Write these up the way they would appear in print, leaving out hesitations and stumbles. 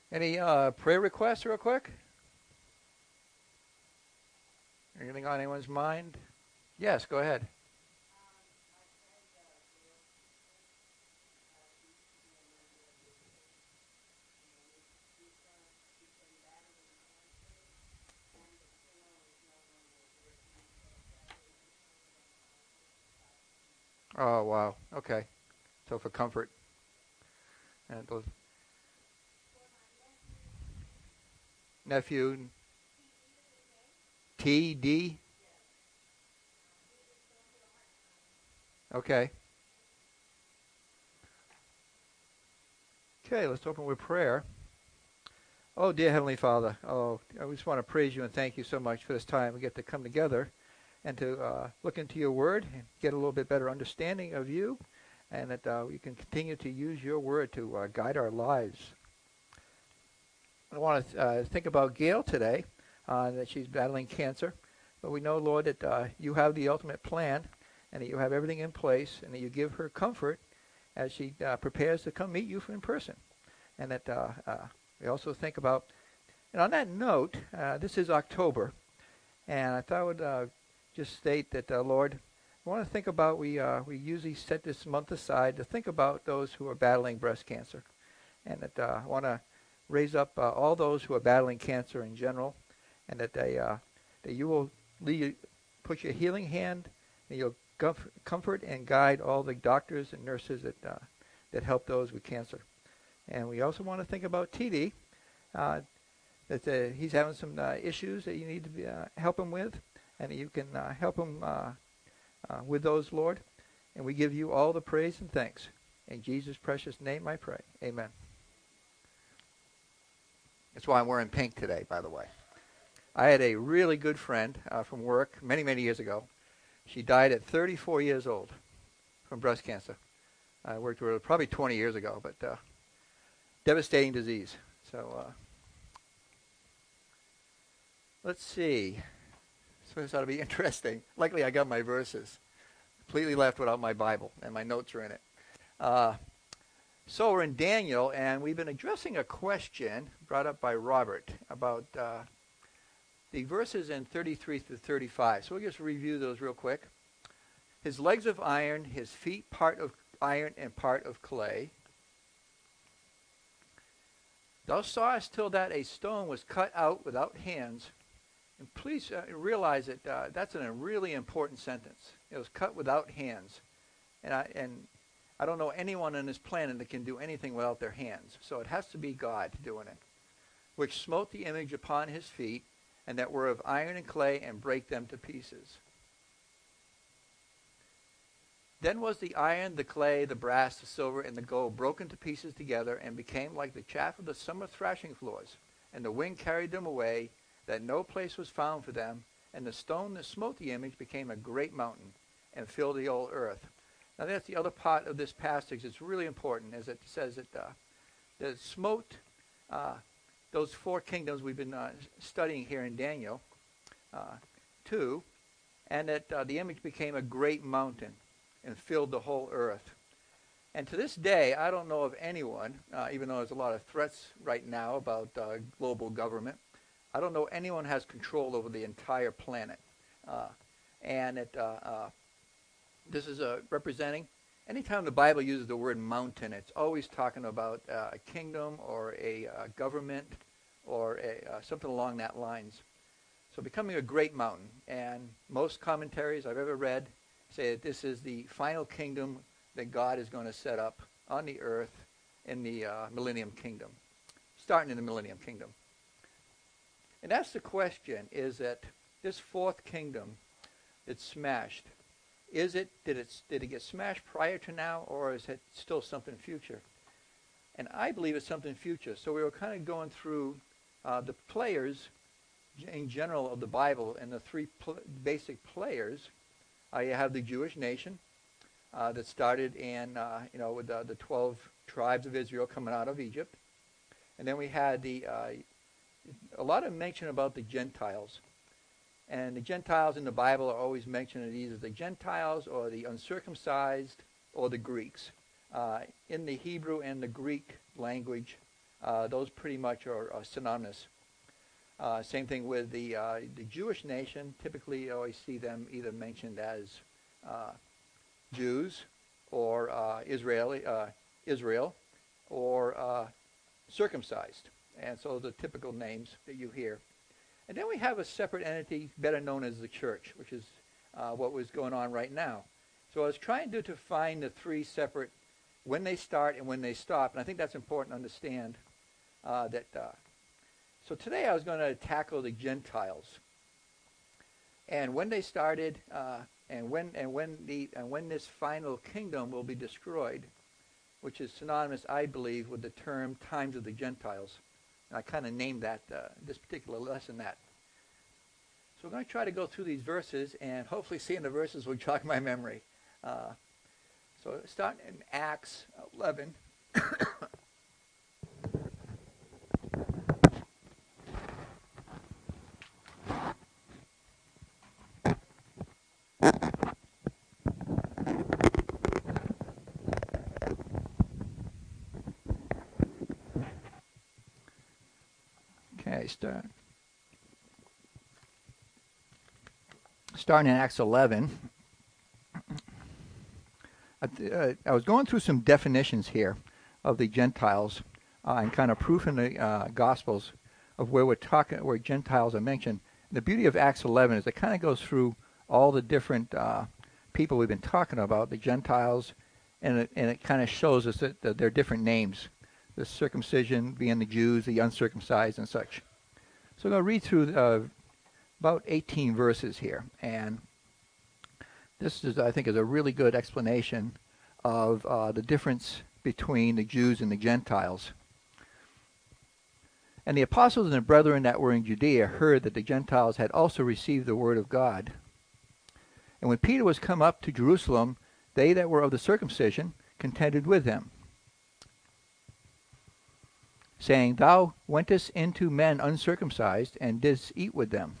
Any prayer requests real quick? Anything on anyone's mind? Yes, go ahead. Oh, wow. Okay. So for comfort. And those nephew, TD. Okay. Okay, let's open with prayer. Oh, dear Heavenly Father, oh, I just want to praise you and thank you so much for this time we get to come together and to look into your word and get a little bit better understanding of you, and that we can continue to use your word to guide our lives. I want to think about Gail today, that she's battling cancer, but we know, Lord, that you have the ultimate plan and that you have everything in place and that you give her comfort as she prepares to come meet you in person. And that we also think about, and on that note, this is October, and I thought I would just state that, Lord, I want to think about, we usually set this month aside to think about those who are battling breast cancer, and that I want to raise up all those who are battling cancer in general, and that that you will put your healing hand, and you'll comfort and guide all the doctors and nurses that help those with cancer. And we also want to think about TD, that he's having some issues that you need to help him with, and that you can help him with those, Lord. And we give you all the praise and thanks. In Jesus' precious name I pray. Amen. That's why I'm wearing pink today, by the way. I had a really good friend from work many, many years ago. She died at 34 years old from breast cancer. I worked with her probably 20 years ago, but devastating disease. So let's see. So this ought to be interesting. Luckily, I got my verses. Completely left without my Bible, and my notes are in it. So we're in Daniel, and we've been addressing a question brought up by Robert about the verses in 33 through 35. So we'll just review those real quick. His legs of iron, his feet part of iron and part of clay. Thou sawest till that a stone was cut out without hands. And please realize that that's a really important sentence. It was cut without hands. And I don't know anyone on this planet that can do anything without their hands. So it has to be God doing it. Which smote the image upon his feet, and that were of iron and clay, and brake them to pieces. Then was the iron, the clay, the brass, the silver, and the gold broken to pieces together, and became like the chaff of the summer thrashing floors. And the wind carried them away, that no place was found for them. And the stone that smote the image became a great mountain, and filled the whole earth. Now that's the other part of this passage. It's really important, as it says that it smote those four kingdoms we've been studying here in Daniel 2, and that the image became a great mountain and filled the whole earth. And to this day, I don't know of anyone, even though there's a lot of threats right now about global government, I don't know anyone has control over the entire planet. And this is representing, anytime the Bible uses the word mountain, it's always talking about a kingdom or a government or something along that lines. So becoming a great mountain. And most commentaries I've ever read say that this is the final kingdom that God is going to set up on the earth in the millennium kingdom, starting in the millennium kingdom. And that's the question, is that this fourth kingdom that's smashed, did it get smashed prior to now, or is it still something future? And I believe it's something future. So we were kind of going through the players in general of the Bible, and the three basic players. You have the Jewish nation that started in, with the 12 tribes of Israel coming out of Egypt. And then we had a lot of mention about the Gentiles. And the Gentiles in the Bible are always mentioned as either the Gentiles or the uncircumcised or the Greeks. In the Hebrew and the Greek language, those pretty much are synonymous. Same thing with the Jewish nation. Typically, you always see them either mentioned as Jews or Israel or circumcised. And so the typical names that you hear. And then we have a separate entity better known as the church, which is what was going on right now. So I was trying to find the three separate, when they start and when they stop. And I think that's important to understand that. So today I was going to tackle the Gentiles and when they started and when this final kingdom will be destroyed, which is synonymous, I believe, with the term times of the Gentiles. And I kind of named that this particular lesson that. So we're going to try to go through these verses, and hopefully seeing the verses will jog my memory. So starting in Acts 11. Okay, starting in Acts 11. I was going through some definitions here of the Gentiles and kind of proof in the Gospels of where where Gentiles are mentioned. The beauty of Acts 11 is it kind of goes through all the different people we've been talking about, the Gentiles, and it kind of shows us that they're different names. The circumcision being the Jews, the uncircumcised, and such. So I'm going to read through about 18 verses here, and this is, I think, is a really good explanation of the difference between the Jews and the Gentiles. And the apostles and the brethren that were in Judea heard that the Gentiles had also received the word of God. And when Peter was come up to Jerusalem, they that were of the circumcision contended with him, saying, Thou wentest into men uncircumcised, and didst eat with them.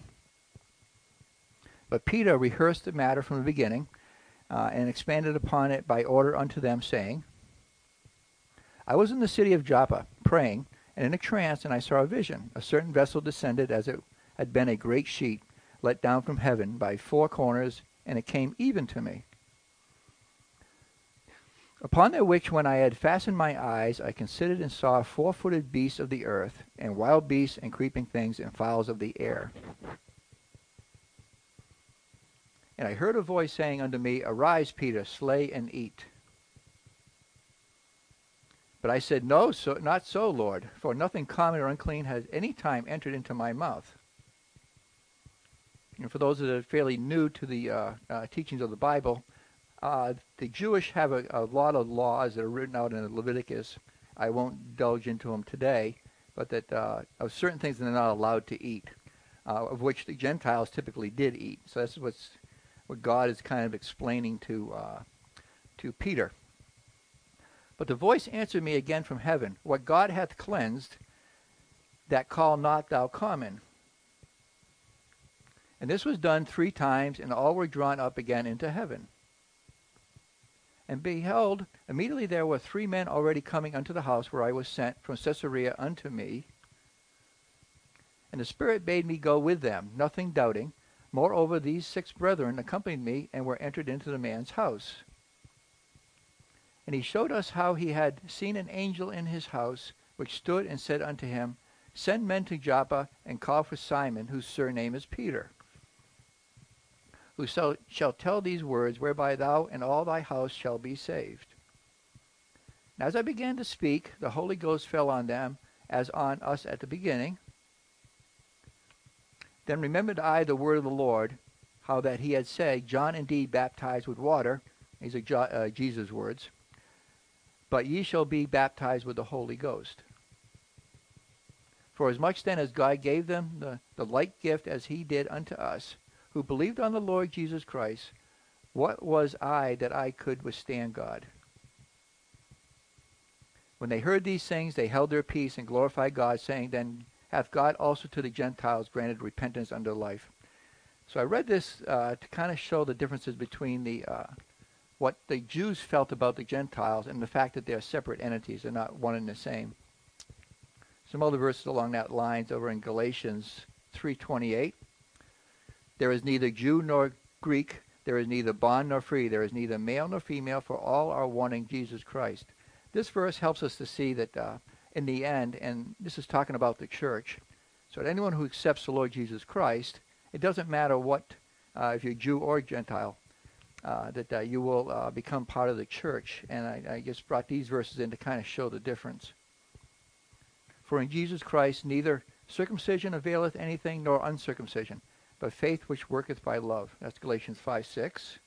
But Peter rehearsed the matter from the beginning, and expanded upon it by order unto them, saying, I was in the city of Joppa, praying, and in a trance, and I saw a vision. A certain vessel descended as it had been a great sheet, let down from heaven by four corners, and it came even to me. Upon the which, when I had fastened my eyes, I considered and saw four-footed beasts of the earth, and wild beasts, and creeping things, and fowls of the air. And I heard a voice saying unto me, Arise, Peter, slay and eat. But I said, No, not so, Lord, for nothing common or unclean has any time entered into my mouth. And for those that are fairly new to the teachings of the Bible, the Jewish have a lot of laws that are written out in Leviticus. I won't indulge into them today, but that of certain things that they're not allowed to eat, of which the Gentiles typically did eat. So that's what God is kind of explaining to Peter. But the voice answered me again from heaven, What God hath cleansed, that call not thou common. And this was done 3 times, and all were drawn up again into heaven. And behold, immediately there were 3 men already coming unto the house where I was sent from Caesarea unto me. And the Spirit bade me go with them, nothing doubting. Moreover, these 6 brethren accompanied me, and were entered into the man's house. And he showed us how he had seen an angel in his house, which stood and said unto him, Send men to Joppa, and call for Simon, whose surname is Peter, who shall tell these words, whereby thou and all thy house shall be saved. And as I began to speak, the Holy Ghost fell on them, as on us at the beginning. Then remembered I the word of the Lord, how that he had said, John indeed baptized with water. These are Jesus' words. But ye shall be baptized with the Holy Ghost. For as much then as God gave them the like gift as he did unto us, who believed on the Lord Jesus Christ, what was I that I could withstand God? When they heard these things, they held their peace and glorified God, saying, Then hath God also to the Gentiles granted repentance unto life. So I read this to kind of show the differences between what the Jews felt about the Gentiles and the fact that they're separate entities. They're not one and the same. Some other verses along that lines over in Galatians 3:28. There is neither Jew nor Greek, there is neither bond nor free, there is neither male nor female, for all are one in Jesus Christ. This verse helps us to see that in the end, and this is talking about the church, so that anyone who accepts the Lord Jesus Christ, it doesn't matter what, if you're Jew or Gentile, that you will become part of the church. And I just brought these verses in to kind of show the difference. For in Jesus Christ neither circumcision availeth anything, nor uncircumcision, but faith which worketh by love. That's Galatians 5:6.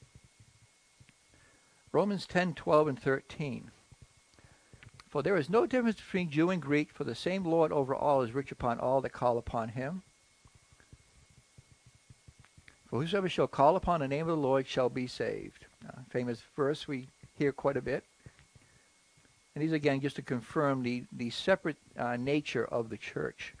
Romans 10:12 and 13. For there is no difference between Jew and Greek, for the same Lord over all is rich upon all that call upon him. For whosoever shall call upon the name of the Lord shall be saved. Famous verse we hear quite a bit. And these again just to confirm the separate nature of the church.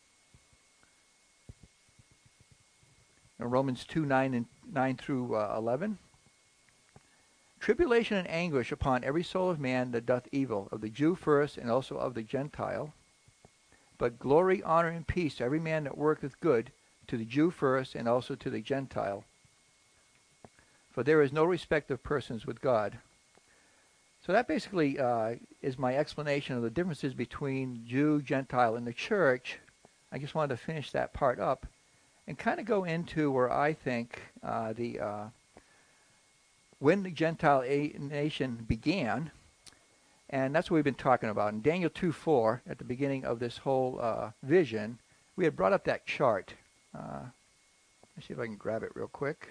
In Romans 2:9 through 11. Tribulation and anguish upon every soul of man that doth evil, of the Jew first, and also of the Gentile. But glory, honor, and peace to every man that worketh good, to the Jew first, and also to the Gentile. For there is no respect of persons with God. So that basically is my explanation of the differences between Jew, Gentile, and the church. I just wanted to finish that part up and kind of go into where I think when the Gentile nation began, and that's what we've been talking about. In Daniel 2:4, at the beginning of this whole vision, we had brought up that chart. Let's see if I can grab it real quick.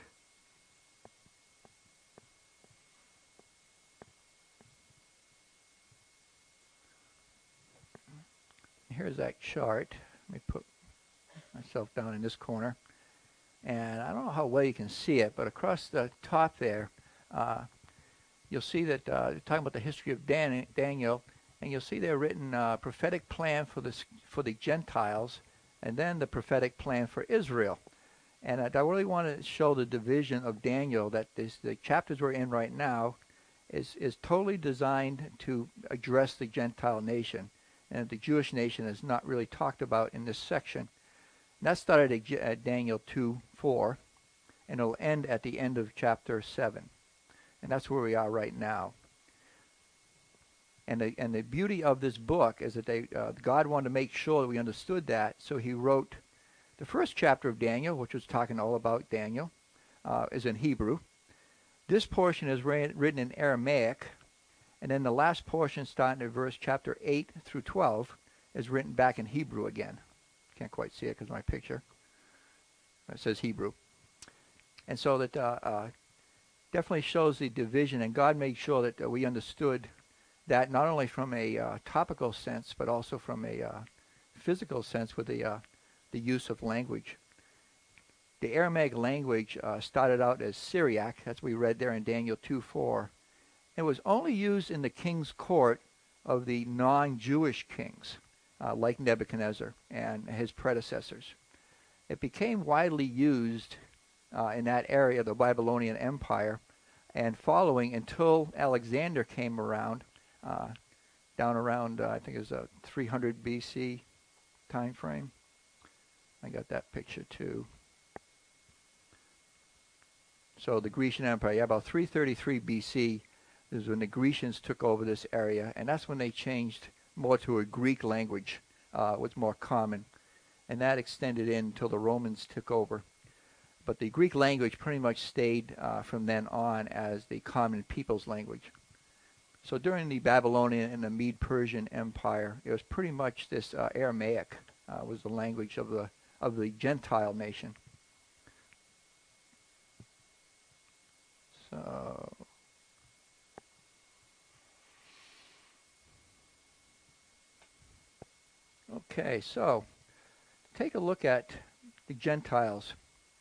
Here's that chart. Let me put myself down in this corner. And I don't know how well you can see it, but across the top there, you'll see that they're talking about the history of Daniel, and you'll see there written prophetic plan for the Gentiles, and then the prophetic plan for Israel. And I really want to show the division of Daniel, that the chapters we're in right now is totally designed to address the Gentile nation, and the Jewish nation is not really talked about in this section. And that started at Daniel 2:4, and it'll end at the end of chapter 7. And that's where we are right now. And the beauty of this book is that God wanted to make sure that we understood that, so he wrote the first chapter of Daniel, which was talking all about Daniel, is in Hebrew. This portion is written in Aramaic, and then the last portion, starting at verse chapter 8 through 12, is written back in Hebrew again. Can't quite see it because of my picture. It says Hebrew. And so that definitely shows the division, and God made sure that we understood that not only from a topical sense, but also from a physical sense with the use of language. The Aramaic language started out as Syriac, that's what we read there in Daniel 2:4. It was only used in the king's court of the non-Jewish kings, like Nebuchadnezzar and his predecessors. It became widely used in that area of the Babylonian Empire, and following until Alexander came around, down around, I think it was a 300 BC time frame. I got that picture too. So the Grecian Empire, about 333 BC is when the Grecians took over this area, and that's when they changed more to a Greek language, was more common, and that extended in until the Romans took over. But the Greek language pretty much stayed from then on as the common people's language. So during the Babylonian and the Mede-Persian Empire, it was pretty much this Aramaic was the language of the Gentile nation. So okay, so take a look at the Gentiles.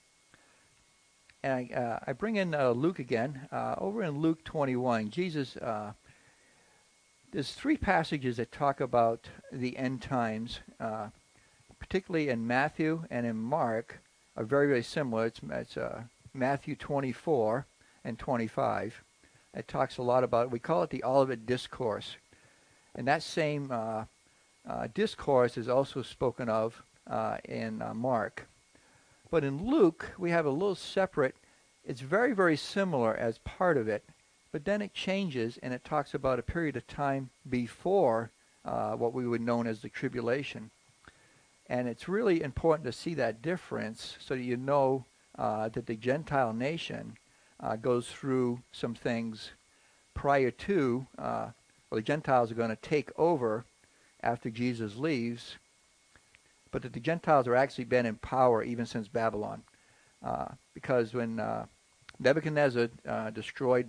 And I bring in Luke again. Over in Luke 21, Jesus, there's three passages that talk about the end times, particularly in Matthew and in Mark, are very, very similar. It's Matthew 24 and 25. It talks a lot about, we call it the Olivet Discourse. And that same discourse is also spoken of in Mark. But in Luke, we have a little separate. It's very, very similar as part of it, but then it changes and it talks about a period of time before what we would know as the tribulation. And it's really important to see that difference so that you know that the Gentile nation goes through some things prior to, well, the Gentiles are going to take over after Jesus leaves, but that the Gentiles are actually been in power even since Babylon. Because when Nebuchadnezzar destroyed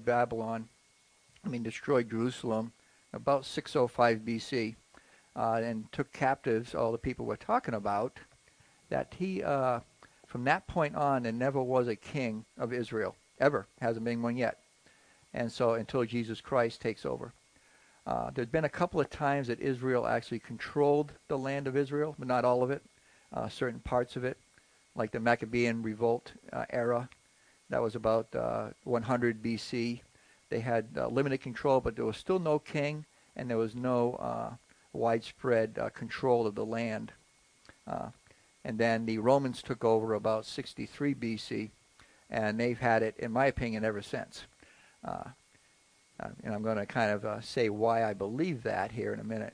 Jerusalem about 605 BC, and took captives all the people we're talking about, that he, from that point on, there never was a king of Israel, ever. Hasn't been one yet. And so until Jesus Christ takes over. There's been a couple of times that Israel actually controlled the land of Israel, but not all of it, certain parts of it, like the Maccabean revolt era. That was about 100 BC. They had limited control, but there was still no king, and there was no widespread control of the land. And then the Romans took over about 63 BC, and they've had it, in my opinion, ever since. And I'm going to kind of say why I believe that here in a minute.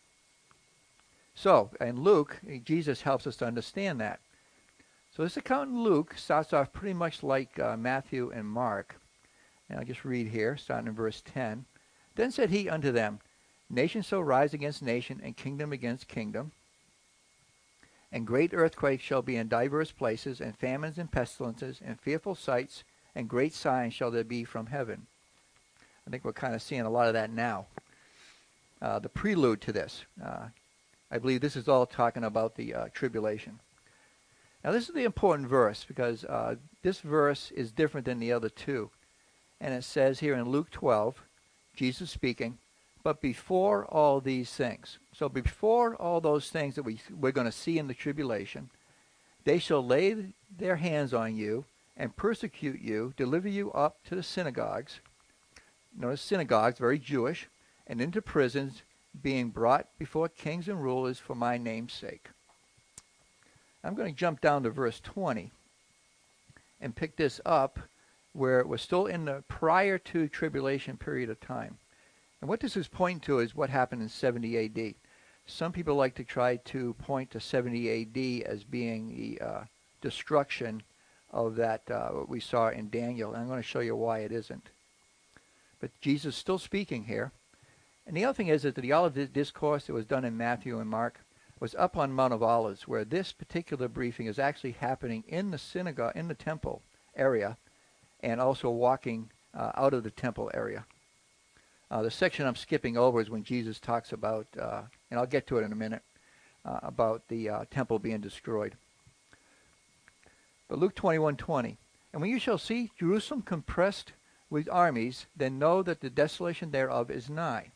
So, in Luke, Jesus helps us to understand that. So this account in Luke starts off pretty much like Matthew and Mark. And I'll just read here, starting in verse 10. Then said he unto them, Nation shall rise against nation, and kingdom against kingdom. And great earthquakes shall be in divers places, and famines and pestilences, and fearful sights, and great signs shall there be from heaven. I think we're kind of seeing a lot of that now. The prelude to this. I believe this is all talking about the tribulation. Now this is the important verse, because this verse is different than the other two. And it says here in Luke 12, Jesus speaking, but before all these things. So before all those things that we're going to see in the tribulation, they shall lay their hands on you and persecute you, deliver you up to the synagogues. Notice synagogues, very Jewish, and into prisons, being brought before kings and rulers for my name's sake. I'm going to jump down to verse 20 and pick this up where we're still in the prior to tribulation period of time. And what this is pointing to is what happened in 70 A.D. Some people like to try to point to 70 A.D. as being the destruction of that what we saw in Daniel. And I'm going to show you why it isn't. But Jesus is still speaking here. And the other thing is that the Olivet Discourse that was done in Matthew and Mark was up on Mount of Olives, where this particular briefing is actually happening in the synagogue, in the temple area, and also walking out of the temple area. The section I'm skipping over is when Jesus talks about, and I'll get to it in a minute, about the temple being destroyed. But Luke 21:20, and when you shall see Jerusalem compressed with armies, then know that the desolation thereof is nigh.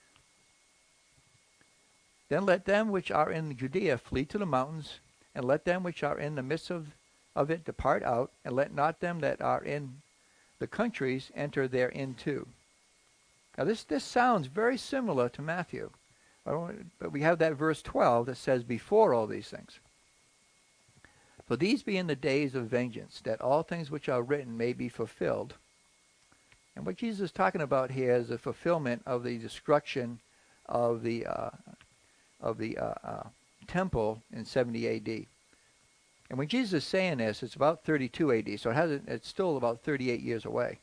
Then let them which are in Judea flee to the mountains, and let them which are in the midst of it depart out, and let not them that are in the countries enter therein too. Now this sounds very similar to Matthew, but we have that verse 12 that says before all these things. For these be in the days of vengeance, that all things which are written may be fulfilled. And what Jesus is talking about here is the fulfillment of the destruction of the temple in 70 A.D. And when Jesus is saying this, it's about 32 A.D., so it's still about 38 years away.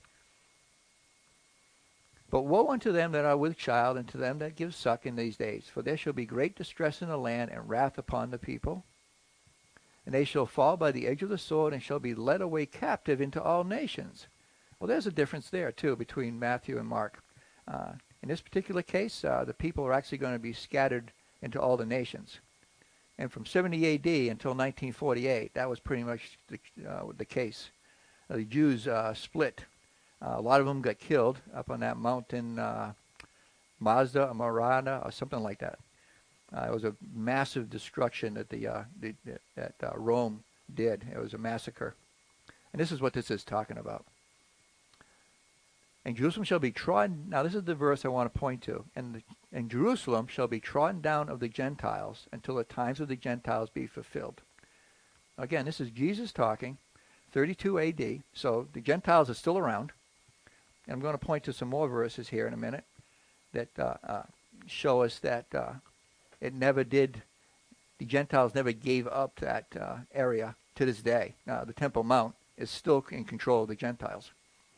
But woe unto them that are with child, and to them that give suck in these days, for there shall be great distress in the land, and wrath upon the people. And they shall fall by the edge of the sword, and shall be led away captive into all nations. Well, there's a difference there, too, between Matthew and Mark. In this particular case, the people are actually going to be scattered into all the nations. And from 70 A.D. until 1948, that was pretty much the case. The Jews split. A lot of them got killed up on that mountain, Mazda or Marana or something like that. It was a massive destruction that Rome did. It was a massacre. And this is what this is talking about. And Jerusalem shall be trodden. Now this is the verse I want to point to. And Jerusalem shall be trodden down of the Gentiles until the times of the Gentiles be fulfilled. Again, this is Jesus talking, 32 AD. So the Gentiles are still around. And I'm going to point to some more verses here in a minute that show us that it never did, the Gentiles never gave up that area to this day. The Temple Mount is still in control of the Gentiles.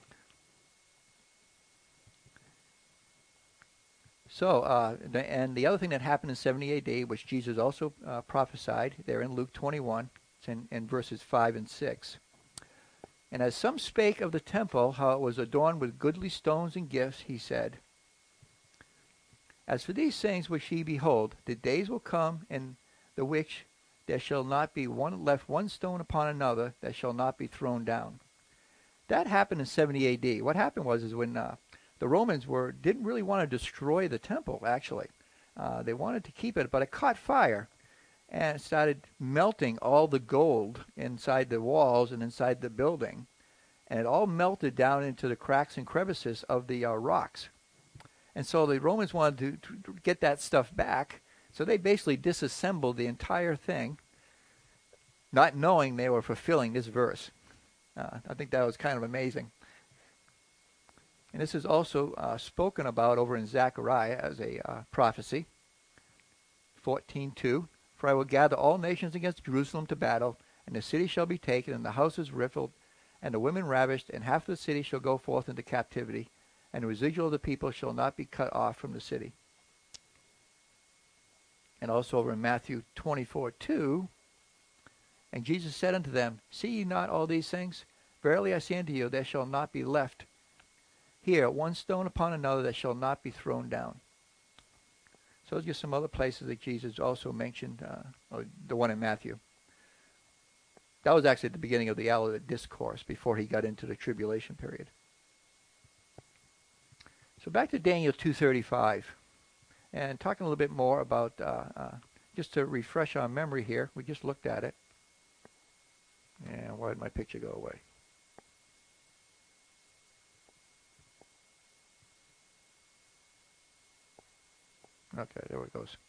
So, and the other thing that happened in 70 AD, which Jesus also prophesied, there in Luke 21, it's in verses 5 and 6. And as some spake of the temple, how it was adorned with goodly stones and gifts, he said, As for these things which ye behold, the days will come in the which there shall not be left one stone upon another that shall not be thrown down. That happened in 70 AD. What happened was when the Romans didn't really want to destroy the temple, actually. They wanted to keep it, but it caught fire and it started melting all the gold inside the walls and inside the building. And it all melted down into the cracks and crevices of the rocks. And so the Romans wanted to get that stuff back. So they basically disassembled the entire thing, not knowing they were fulfilling this verse. I think that was kind of amazing. And this is also spoken about over in Zechariah as a prophecy. 14:2. For I will gather all nations against Jerusalem to battle, and the city shall be taken, and the houses rifled, and the women ravished, and half of the city shall go forth into captivity, and the residual of the people shall not be cut off from the city. And also over in Matthew 24:2, and Jesus said unto them, See ye not all these things? Verily I say unto you, there shall not be left here one stone upon another that shall not be thrown down. So those are some other places that Jesus also mentioned, the one in Matthew. That was actually at the beginning of the Olivet Discourse before he got into the tribulation period. So back to Daniel 2:35, and talking a little bit more about, just to refresh our memory here, we just looked at it. And why did my picture go away? Okay, there it goes.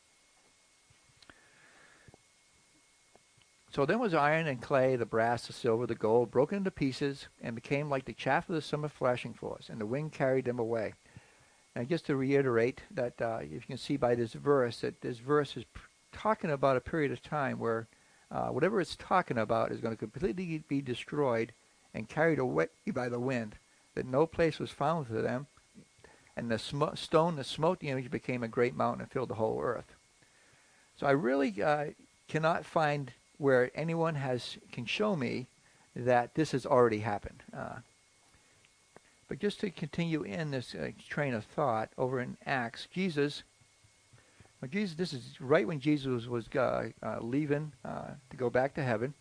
So then was iron and clay, the brass, the silver, the gold, broken into pieces, and became like the chaff of the summer thrashing floors, and the wind carried them away. And just to reiterate that, if you can see by this verse, that this verse is talking about a period of time where whatever it's talking about is going to completely be destroyed and carried away by the wind, that no place was found for them, and the stone that smote the image became a great mountain and filled the whole earth. So I really cannot find where anyone can show me that this has already happened. But just to continue in this train of thought, over in Acts, this is right when Jesus was leaving to go back to heaven.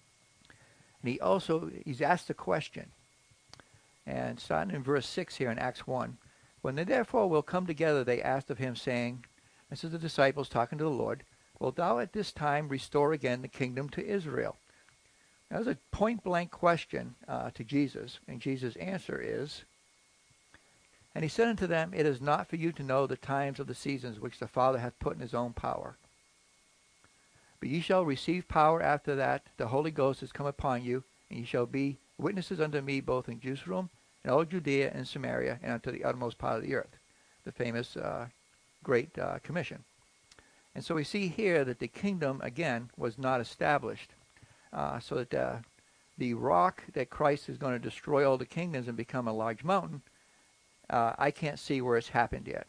And he's asked a question. And starting in verse 6 here in Acts 1, when they therefore will come together, they asked of him, saying, this is the disciples talking to the Lord, Wilt thou at this time restore again the kingdom to Israel? That was a point-blank question to Jesus, and Jesus' answer is, And he said unto them, It is not for you to know the times of the seasons which the Father hath put in his own power. But ye shall receive power after that the Holy Ghost is come upon you, and ye shall be witnesses unto me both in Jerusalem and all Judea and Samaria, and unto the uttermost part of the earth. The famous Great Commission. And so we see here that the kingdom, again, was not established. So that the rock that Christ is going to destroy all the kingdoms and become a large mountain, I can't see where it's happened yet.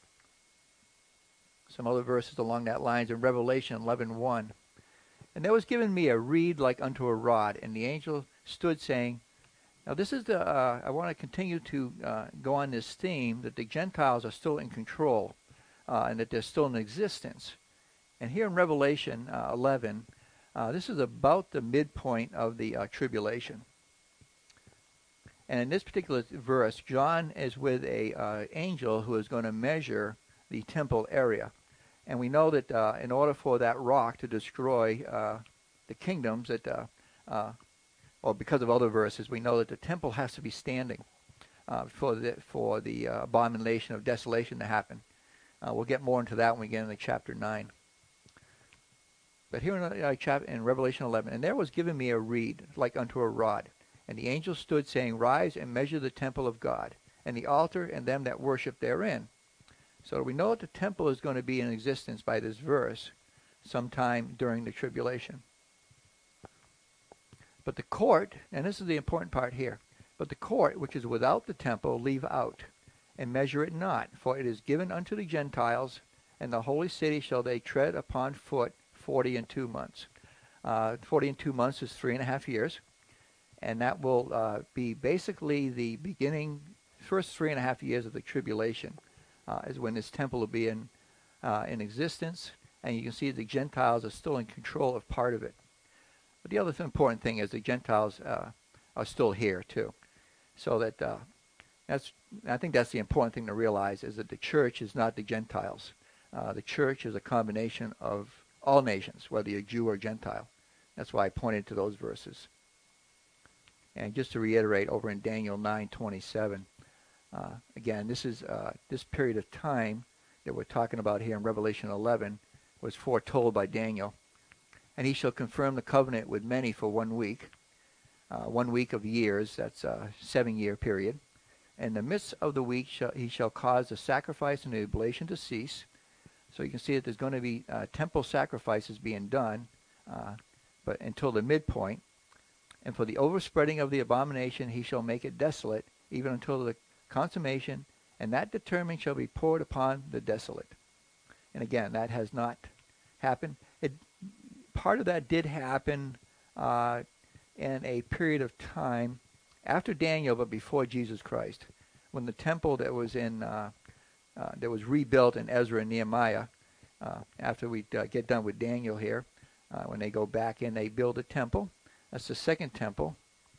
Some other verses along that lines in Revelation 11:1. And there was given me a reed like unto a rod, and the angel stood saying, now this is I want to continue to go on this theme that the Gentiles are still in control and that they're still in existence. And here in Revelation 11, this is about the midpoint of the tribulation. And in this particular verse, John is with a angel who is going to measure the temple area. And we know that in order for that rock to destroy the kingdoms, that or because of other verses, we know that the temple has to be standing. for the abomination of desolation to happen. We'll get more into that when we get into chapter 9. But here in Revelation 11, and there was given me a reed like unto a rod, and the angel stood, saying, Rise and measure the temple of God, and the altar, and them that worship therein. So we know that the temple is going to be in existence by this verse sometime during the tribulation. But the court, and this is the important part here, but the court which is without the temple leave out, and measure it not, for it is given unto the Gentiles, and the holy city shall they tread upon foot 40 and 2 months. 40 and 2 months is 3.5 years, and that will be basically the beginning, first 3.5 years of the tribulation, is when this temple will be in existence, and you can see the Gentiles are still in control of part of it. But the other important thing is the Gentiles are still here too, so that I think that's the important thing to realize, is that the church is not the Gentiles. The church is a combination of all nations, whether you're Jew or Gentile. That's why I pointed to those verses. And just to reiterate, over in Daniel 9:27, again, this is this period of time that we're talking about here in Revelation 11 was foretold by Daniel. And he shall confirm the covenant with many for 1 week. 1 week of years, that's a 7-year period. In the midst of the week he shall cause the sacrifice and the oblation to cease. So you can see that there's going to be temple sacrifices being done, but until the midpoint. And for the overspreading of the abomination he shall make it desolate, even until the consummation, and that determined shall be poured upon the desolate. And again, that has not happened. Part of that did happen in a period of time after Daniel, but before Jesus Christ, when the temple that was that was rebuilt in Ezra and Nehemiah, after we get done with Daniel here, when they go back in, they build a temple. That's the second temple,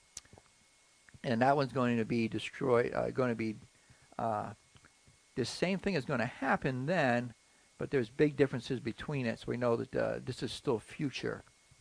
and that one's going to be destroyed. The same thing is going to happen then, but there's big differences between it, so we know that this is still future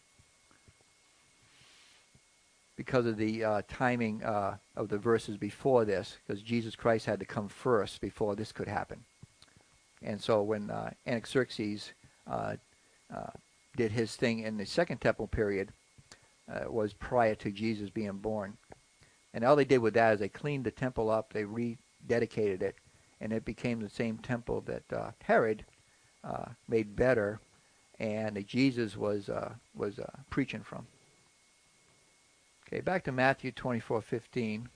because of the timing of the verses before this, because Jesus Christ had to come first before this could happen. And so when Artaxerxes did his thing in the second temple period, was prior to Jesus being born. And all they did with that is they cleaned the temple up, they rededicated it, and it became the same temple that Herod made better, and that Jesus was preaching from. Okay, back to Matthew 24:15.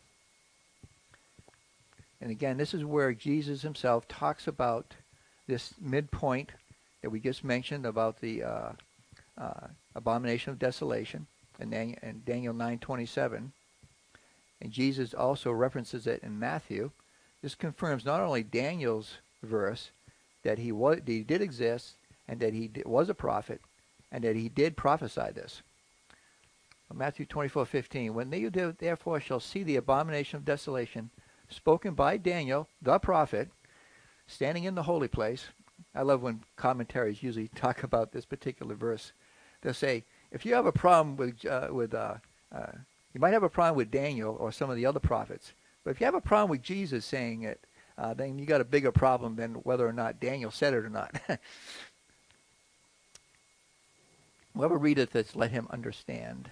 And again, this is where Jesus himself talks about this midpoint that we just mentioned about the abomination of desolation in Daniel 9:27. And Jesus also references it in Matthew. This confirms not only Daniel's verse, that he did exist, and that he was a prophet, and that he did prophesy this. Matthew 24:15. When you therefore shall see the abomination of desolation, spoken by Daniel, the prophet, standing in the holy place. I love when commentaries usually talk about this particular verse. They'll say, if you have a problem with you might have a problem with Daniel or some of the other prophets, but if you have a problem with Jesus saying it, then you got a bigger problem than whether or not Daniel said it or not. Whoever readeth this, let him understand.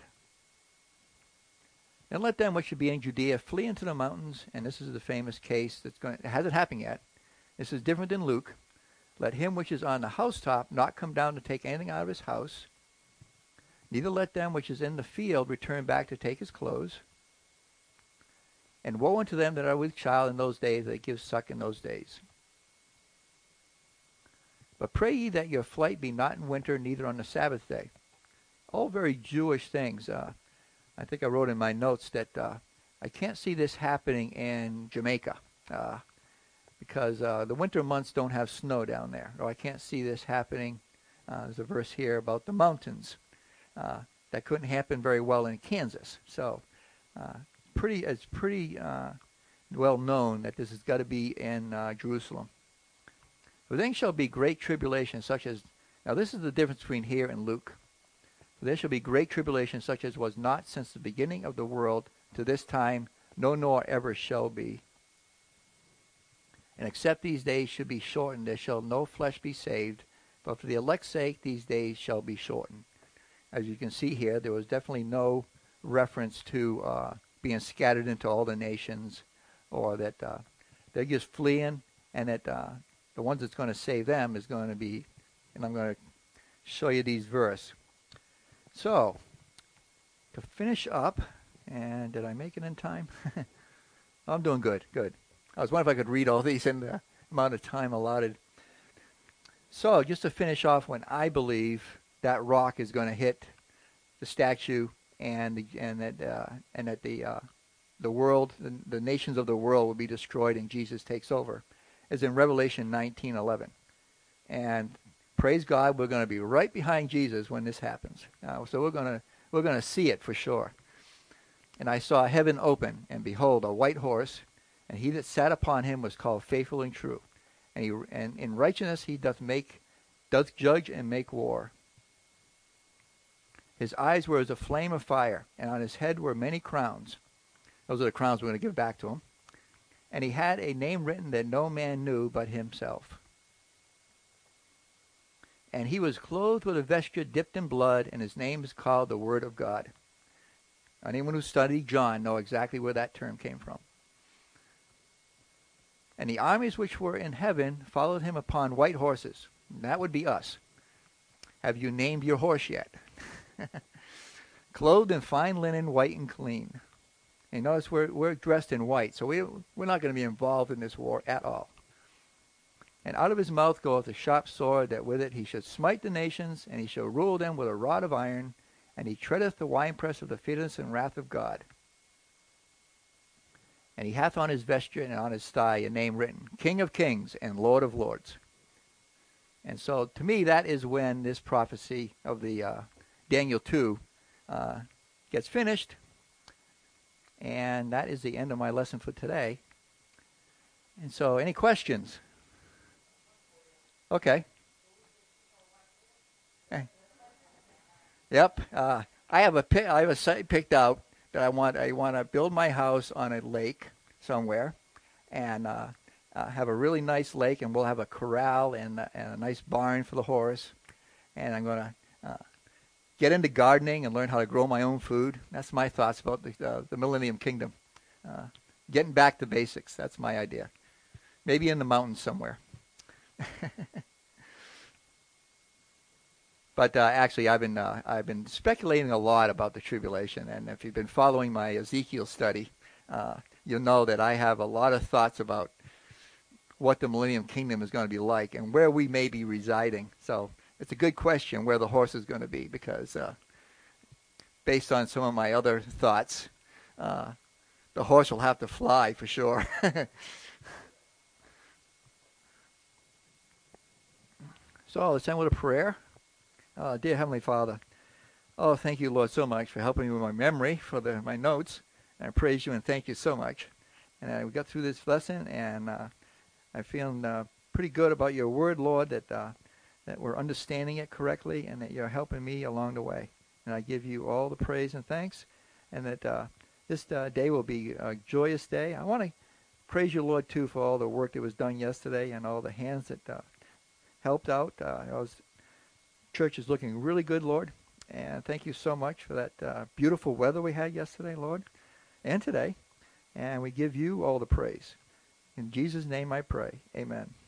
And let them which should be in Judea flee into the mountains. And this is the famous case it hasn't happened yet. This is different than Luke. Let him which is on the housetop not come down to take anything out of his house. Neither let them which is in the field return back to take his clothes. And woe unto them that are with child in those days, that give suck in those days. But pray ye that your flight be not in winter, neither on the Sabbath day. All very Jewish things. I think I wrote in my notes that I can't see this happening in Jamaica because the winter months don't have snow down there. Or I can't see this happening. There's a verse here about the mountains. That couldn't happen very well in Kansas. So it's pretty well known that this has got to be in Jerusalem. For then shall be great tribulation, such as... Now this is the difference between here and Luke. For there shall be great tribulation, such as was not since the beginning of the world to this time, no nor ever shall be And except these days should be shortened, there shall no flesh be saved. But for the elect's sake, these days shall be shortened. As you can see here, there was definitely no reference to being scattered into all the nations, or that they're just fleeing, and that the ones that's going to save them is going to be, and I'm going to show you these verses. So, to finish up, and did I make it in time? I'm doing good. I was wondering if I could read all these in the amount of time allotted. So, just to finish off, when I believe that rock is going to hit the statue, and that the world, the nations of the world will be destroyed, and Jesus takes over, is in Revelation 19:11. And praise God, we're going to be right behind Jesus when this happens. So we're going to see it for sure. And I saw heaven open, and behold, a white horse, and he that sat upon him was called Faithful and True. And in righteousness he doth judge and make war. His eyes were as a flame of fire, and on his head were many crowns. Those are the crowns we're going to give back to him. And he had a name written that no man knew but himself. And he was clothed with a vesture dipped in blood, and his name is called the Word of God. Anyone who studied John know exactly where that term came from. And the armies which were in heaven followed him upon white horses. That would be us. Have you named your horse yet? Clothed in fine linen, white and clean. And notice we're dressed in white, so we're not going to be involved in this war at all. And out of his mouth goeth a sharp sword, that with it he should smite the nations, and he shall rule them with a rod of iron, and he treadeth the winepress of the bitterness and wrath of God. And he hath on his vesture and on his thigh a name written, King of Kings and Lord of Lords. And so, to me, that is when this prophecy of the Daniel 2 gets finished. And that is the end of my lesson for today. And so, any questions? Okay. Yep. I have a site picked out that I want to build my house on a lake somewhere, and have a really nice lake, and we'll have a corral and a nice barn for the horse. And I'm going to get into gardening and learn how to grow my own food. That's my thoughts about the Millennium Kingdom. Getting back to basics. That's my idea. Maybe in the mountains somewhere. But actually, I've been speculating a lot about the tribulation, and if you've been following my Ezekiel study, you'll know that I have a lot of thoughts about what the Millennium Kingdom is going to be like and where we may be residing. So it's a good question where the horse is going to be, because based on some of my other thoughts, the horse will have to fly for sure. So let's end with a prayer. Dear Heavenly Father, thank you, Lord, so much for helping me with my memory for my notes. And I praise you and thank you so much. And we got through this lesson, and I feel pretty good about your word, Lord, that we're understanding it correctly and that you're helping me along the way. And I give you all the praise and thanks, and that this day will be a joyous day. I want to praise you, Lord, too, for all the work that was done yesterday and all the hands that helped out. Church is looking really good, Lord, and thank you so much for that beautiful weather we had yesterday, Lord, and today, and we give you all the praise. In Jesus' name I pray, amen.